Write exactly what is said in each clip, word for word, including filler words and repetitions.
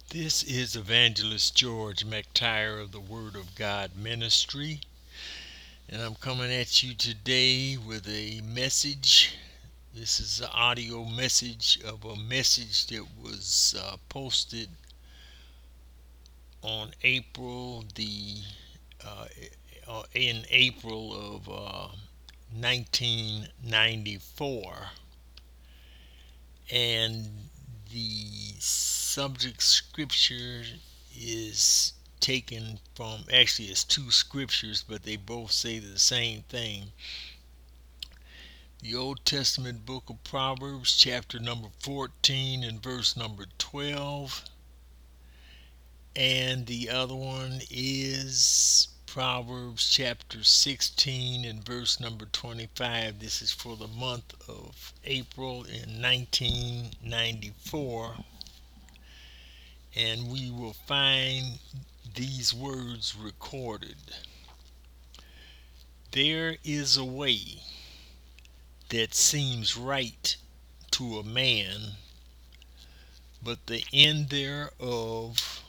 This is Evangelist George McTire of the Word of God Ministry, and I'm coming at you today with a message. This is an audio message of a message that was uh, posted on April the uh, uh, in April of uh, nineteen ninety-four, and the subject scripture is taken from, actually it's two scriptures, but they both say the same thing. The Old Testament book of Proverbs, chapter number fourteen and verse number twelve, and the other one is Proverbs chapter sixteen and verse number twenty-five. This is for the month of April in nineteen ninety-four, and we will find these words recorded. There is a way that seems right to a man, but the end thereof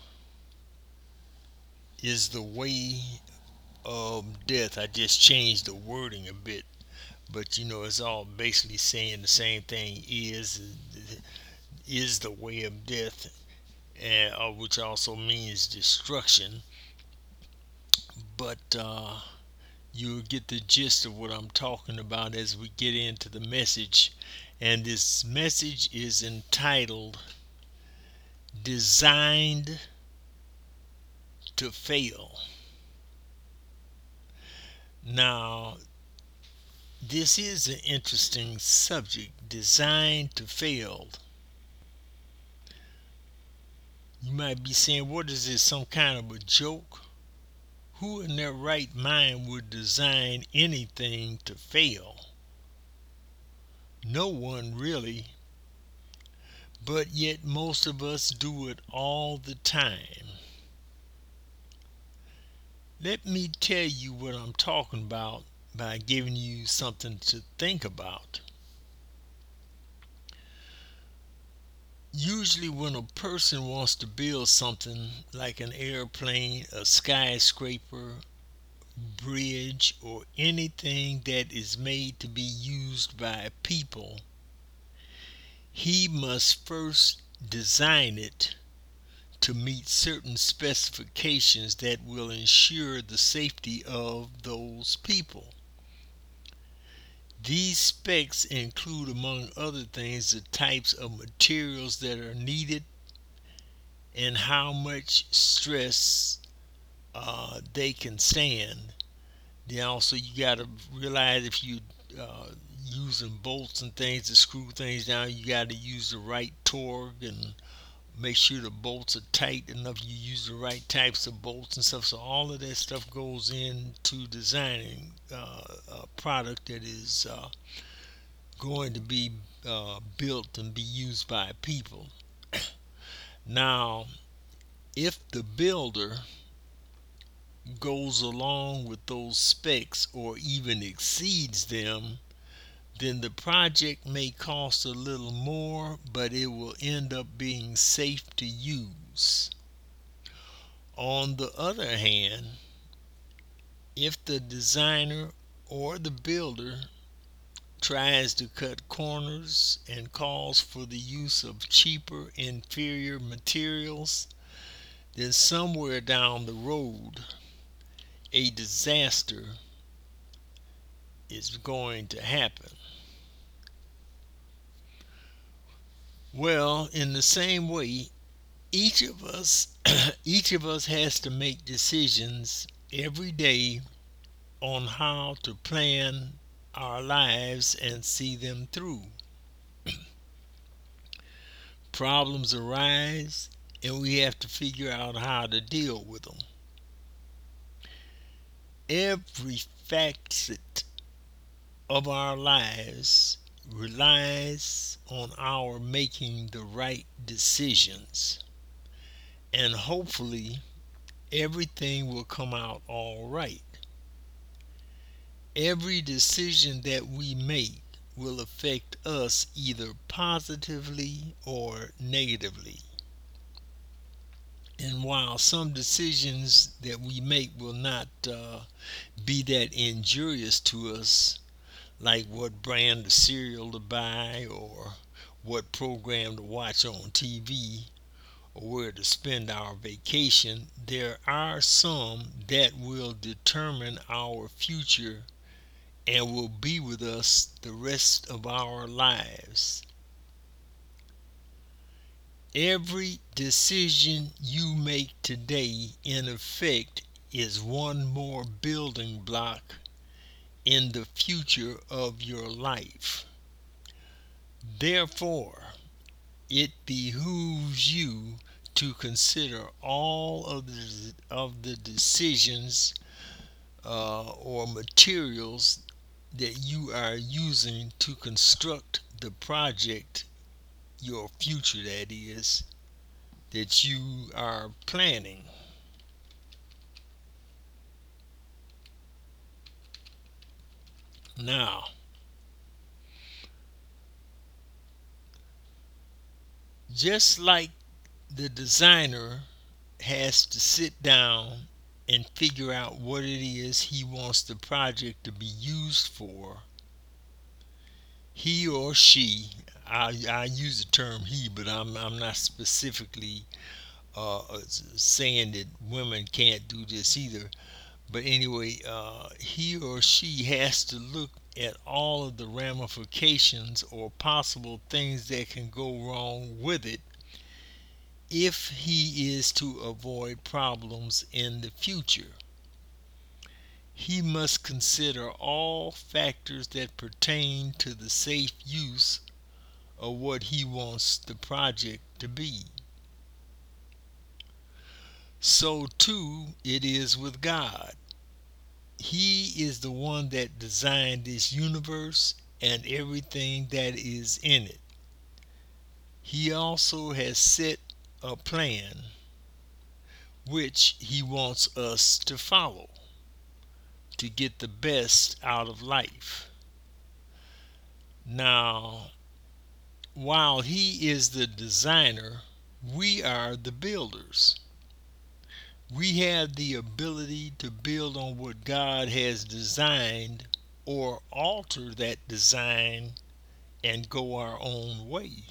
is the way of death. I just changed the wording a bit, but you know, it's all basically saying the same thing. Is is the way of death, uh, which also means destruction. But uh, you'll get the gist of what I'm talking about as we get into the message. And this message is entitled Designed to Fail. Now, this is an interesting subject, designed to fail. You might be saying, what is this, some kind of a joke? Who in their right mind would design anything to fail? No one really. But yet most of us do it all the time. Let me tell you what I'm talking about by giving you something to think about. Usually when a person wants to build something like an airplane, a skyscraper, bridge, or anything that is made to be used by people, he must first design it to meet certain specifications that will ensure the safety of those people. These specs include, among other things, the types of materials that are needed and how much stress uh, they can stand. Then also you got to realize if you uh, using bolts and things to screw things down, you got to use the right torque and make sure the bolts are tight enough. You use the right types of bolts and stuff. So all of that stuff goes into designing uh, a product that is uh, going to be uh, built and be used by people. Now, if the builder goes along with those specs or even exceeds them, then the project may cost a little more, but it will end up being safe to use. On the other hand, if the designer or the builder tries to cut corners and calls for the use of cheaper, inferior materials, then somewhere down the road, a disaster is going to happen. Well, in the same way, each of us each of us has to make decisions every day on how to plan our lives and see them through. Problems arise and we have to figure out how to deal with them. Every facet of our lives relies on our making the right decisions, and hopefully everything will come out all right. Every decision that we make will affect us either positively or negatively. And while some decisions that we make will not uh, be that injurious to us, like what brand of cereal to buy or what program to watch on T V or where to spend our vacation, there are some that will determine our future and will be with us the rest of our lives. Every decision you make today, in effect, is one more building block in the future of your life. Therefore, it behooves you to consider all of the, of the decisions uh, or materials that you are using to construct the project, your future that is, that you are planning. Now, just like the designer has to sit down and figure out what it is he wants the project to be used for, he or she, I, I use the term he, but I'm, I'm not specifically uh, saying that women can't do this either. But anyway, uh, he or she has to look at all of the ramifications or possible things that can go wrong with it if he is to avoid problems in the future. He must consider all factors that pertain to the safe use of what he wants the project to be. So too it is with God. He is the one that designed this universe and everything that is in it. He also has set a plan which he wants us to follow to get the best out of life. Now, while he is the designer, we are the builders. We have the ability to build on what God has designed or alter that design and go our own way.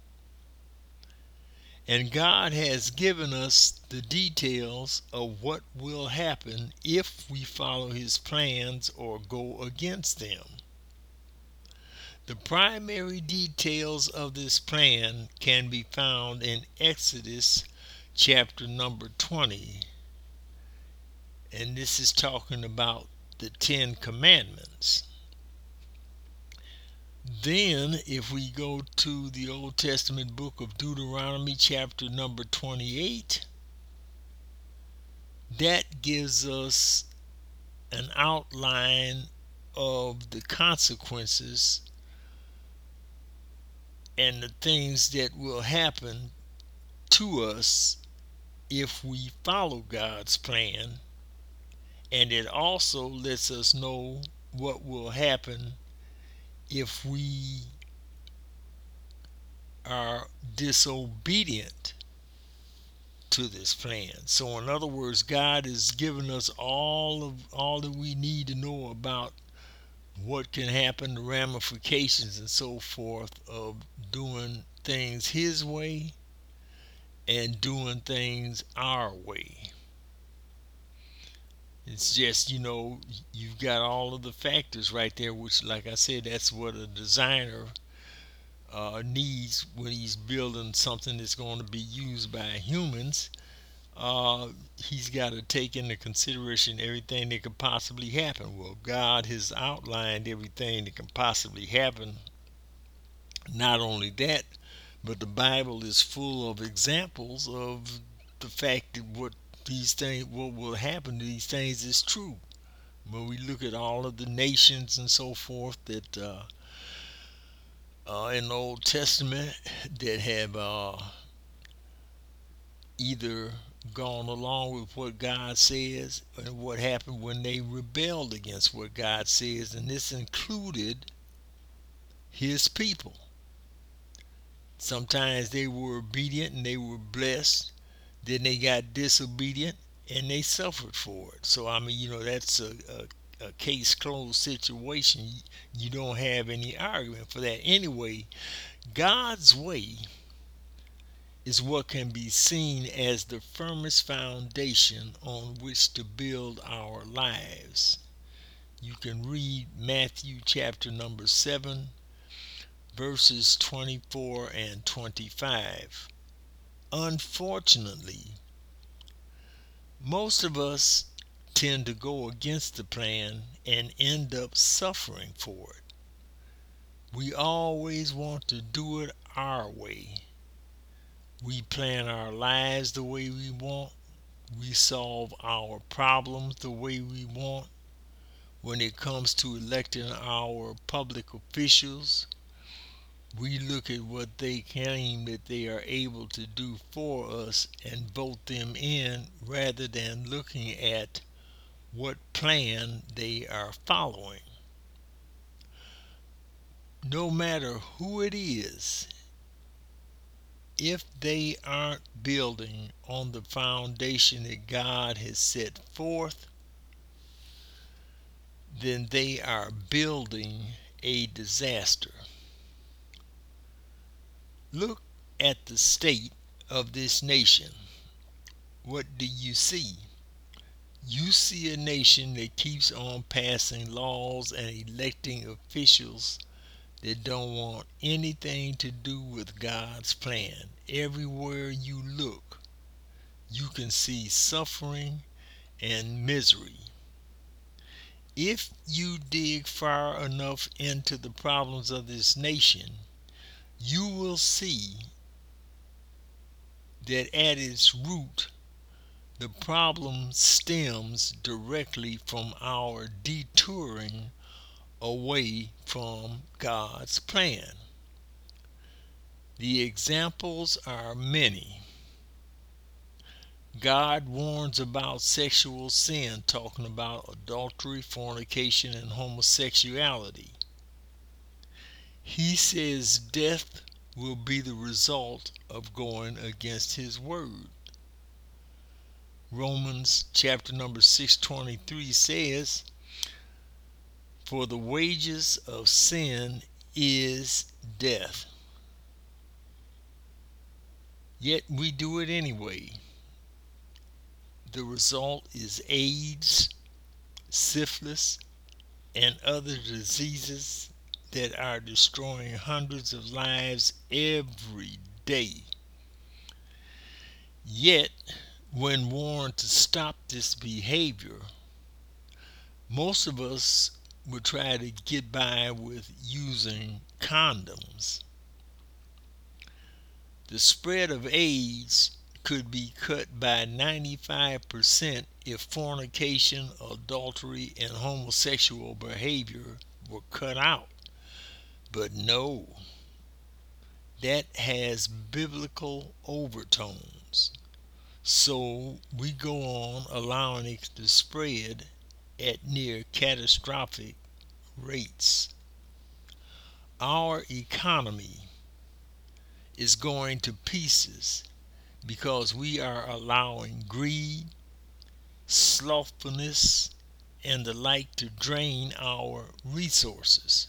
And God has given us the details of what will happen if we follow his plans or go against them. The primary details of this plan can be found in Exodus chapter number twenty. And this is talking about the Ten Commandments. Then, if we go to the Old Testament book of Deuteronomy, chapter number twenty-eight, that gives us an outline of the consequences and the things that will happen to us if we follow God's plan. And it also lets us know what will happen if we are disobedient to this plan. So in other words, God has given us all of all that we need to know about what can happen, the ramifications and so forth of doing things his way and doing things our way. It's just, you know, you've got all of the factors right there, which, like I said, that's what a designer uh, needs when he's building something that's going to be used by humans. Uh, he's got to take into consideration everything that could possibly happen. Well, God has outlined everything that can possibly happen. Not only that, but the Bible is full of examples of the fact that what these things, what will happen to these things, is true. When we look at all of the nations and so forth that uh, uh, in the Old Testament that have uh, either gone along with what God says and what happened when they rebelled against what God says, and this included his people. Sometimes they were obedient and they were blessed. Then they got disobedient and they suffered for it. So I mean, you know, that's a, a, a case closed situation. You don't have any argument for that. Anyway, God's way is what can be seen as the firmest foundation on which to build our lives. You can read Matthew chapter number seven, verses twenty-four and twenty-five. Unfortunately, most of us tend to go against the plan and end up suffering for it. We always want to do it our way. We plan our lives the way we want. We solve our problems the way we want. When it comes to electing our public officials, we look at what they claim that they are able to do for us and vote them in rather than looking at what plan they are following. No matter who it is, if they aren't building on the foundation that God has set forth, then they are building a disaster. Look at the state of this nation. What do you see? You see a nation that keeps on passing laws and electing officials that don't want anything to do with God's plan. Everywhere you look, you can see suffering and misery. If you dig far enough into the problems of this nation, you will see that at its root, the problem stems directly from our detouring away from God's plan. The examples are many. God warns about sexual sin, talking about adultery, fornication, and homosexuality. He says death will be the result of going against his word. Romans chapter number six twenty-three says, "For the wages of sin is death." Yet we do it anyway. The result is AIDS, syphilis, and other diseases that are destroying hundreds of lives every day. Yet, when warned to stop this behavior, most of us would try to get by with using condoms. The spread of AIDS could be cut by ninety-five percent if fornication, adultery, and homosexual behavior were cut out. But no, that has biblical overtones. So we go on allowing it to spread at near catastrophic rates. Our economy is going to pieces because we are allowing greed, slothfulness, and the like to drain our resources.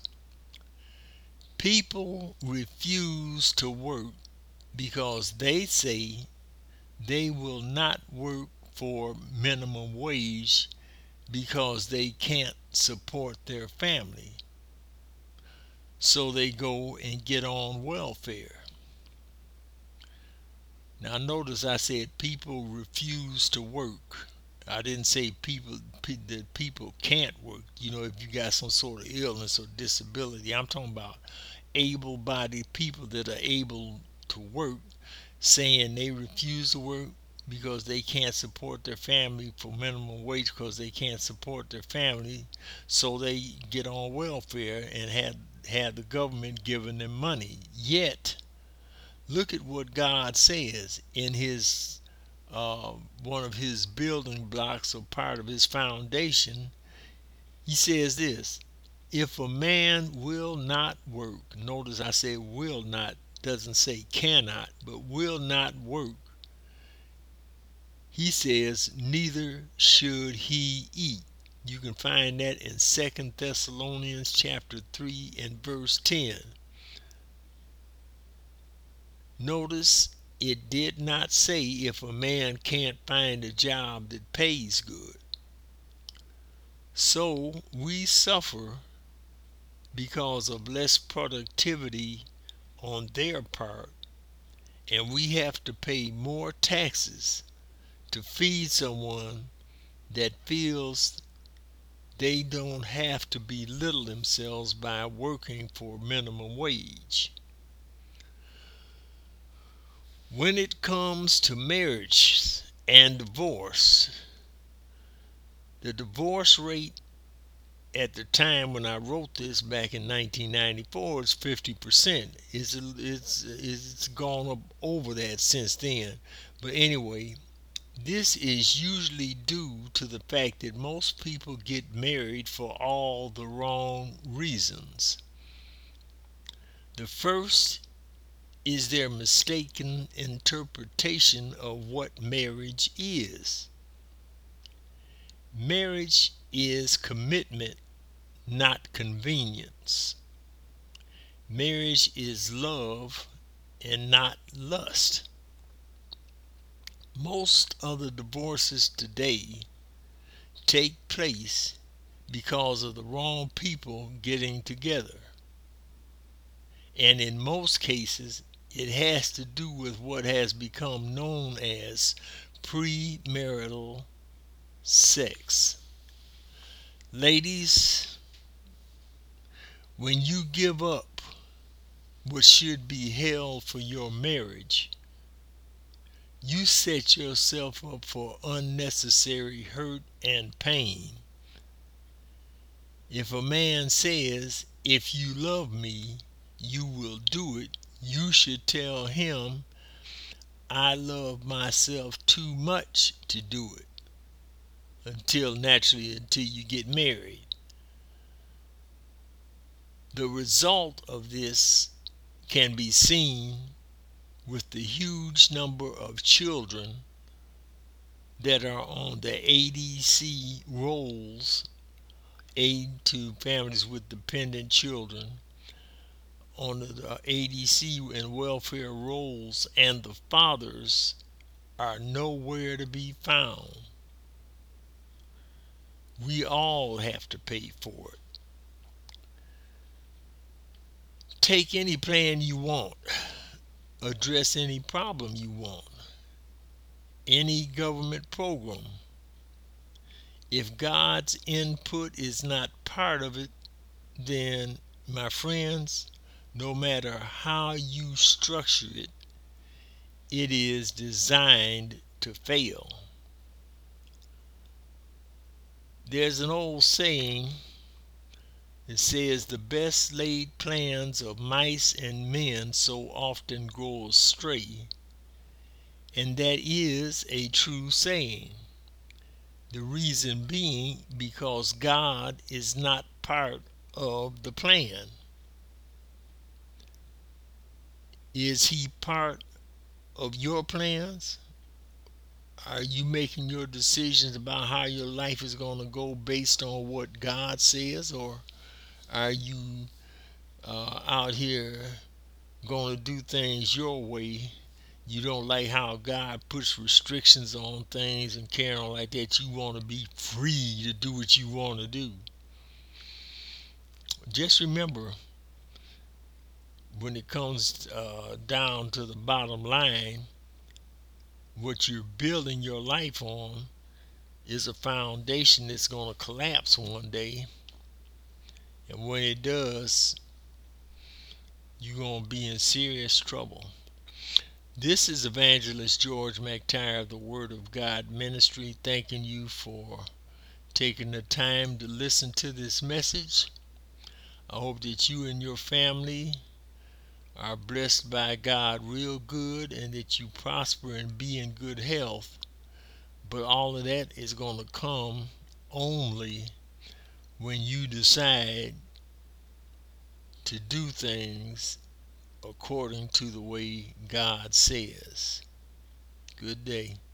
People refuse to work because they say they will not work for minimum wage because they can't support their family. So they go and get on welfare. Now notice I said people refuse to work. I didn't say people that people can't work. You know, if you got some sort of illness or disability, I'm talking about able-bodied people that are able to work, saying they refuse to work because they can't support their family for minimum wage because they can't support their family, so they get on welfare and have have the government giving them money. Yet, look at what God says in His uh, one of His building blocks or part of His foundation. He says this: if a man will not work, notice I say will not, doesn't say cannot, but will not work, He says, neither should he eat. You can find that in Second Thessalonians chapter three and verse ten. Notice it did not say if a man can't find a job that pays good. So we suffer because of less productivity on their part, and we have to pay more taxes to feed someone that feels they don't have to belittle themselves by working for minimum wage. When it comes to marriage and divorce, the divorce rate at the time when I wrote this back in nineteen ninety-four is fifty percent. It's, it's, it's gone up over that since then. But anyway, this is usually due to the fact that most people get married for all the wrong reasons. The first is their mistaken interpretation of what marriage is. Marriage is commitment, not convenience. Marriage is love and not lust. Most of the divorces today take place because of the wrong people getting together. And in most cases, it has to do with what has become known as premarital sex. Ladies, when you give up what should be held for your marriage, you set yourself up for unnecessary hurt and pain. If a man says, if you love me, you will do it, you should tell him, I love myself too much to do it. Until naturally, until you get married. The result of this can be seen with the huge number of children that are on the A D C rolls, aid to families with dependent children, on the A D C and welfare rolls, and the fathers are nowhere to be found. We all have to pay for it. Take any plan you want. Address any problem you want. Any government program. If God's input is not part of it, then, my friends, no matter how you structure it, it is designed to fail. There's an old saying that says the best laid plans of mice and men so often go astray, and that is a true saying. The reason being because God is not part of the plan. Is he part of your plans? Are you making your decisions about how your life is going to go based on what God says, or are you uh, out here going to do things your way? You don't like how God puts restrictions on things and carry on like that. You want to be free to do what you want to do. Just remember, when it comes uh, down to the bottom line, what you're building your life on is a foundation that's going to collapse one day. And when it does, you're going to be in serious trouble. This is Evangelist George McTire of the Word of God Ministry, thanking you for taking the time to listen to this message. I hope that you and your family are blessed by God real good, and that you prosper and be in good health. But all of that is going to come only when you decide to do things according to the way God says. Good day.